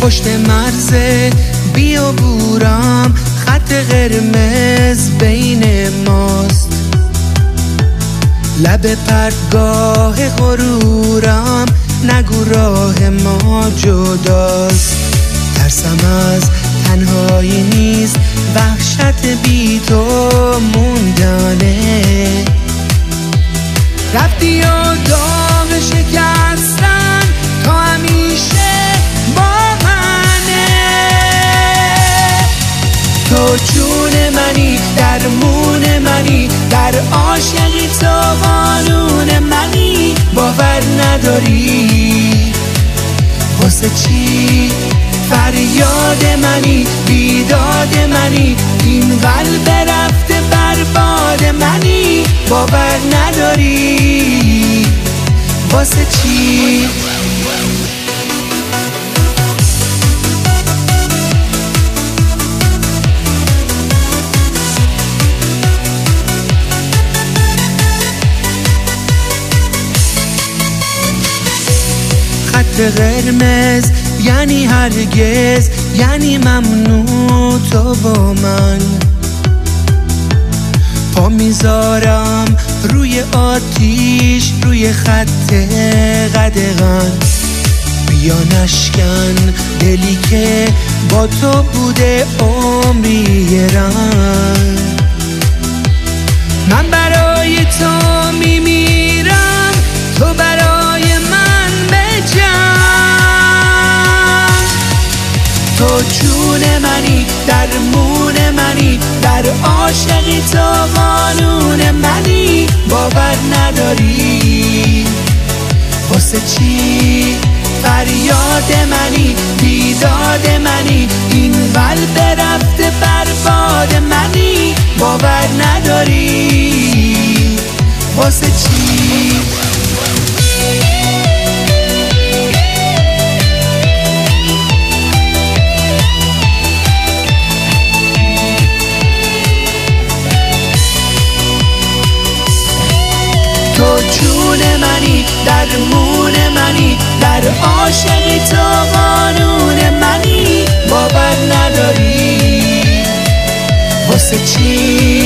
پشت مرز بیابورم، خط قرمز بین ماست. لب پرتگاه غرورم، نگو راه ما جداست. ترسم از تنهایی نیست، وحشت بی تو موندنه. رفتی و داغ شکستن تا همیشه با منه. تو جون منی، درمون منی، در عاشقی تو قانون منی. باور نداری واسه چی فریاد منی، بیداد منی، این قلب رفته برباد منی. باور نداری واسه چی. خط قرمز یعنی هرگز، یعنی ممنوع تو با من. پا میذارم روی آتیش، روی خط قدغن. بیا نشکن دلی که با تو بوده عمری رنگ. من برای تو میمیرم، تو برای من بجنگ. تو جون منی، درمون منی، در عاشقی تو قانون منی. باور نداری واسه چی فریاد منی، بیداد منی، این قلب رفته برباد منی. باور نداری واسه چی. تو جون منی، درمون منی، در عاشقی تو قانون منی. باور نداری واسه چی.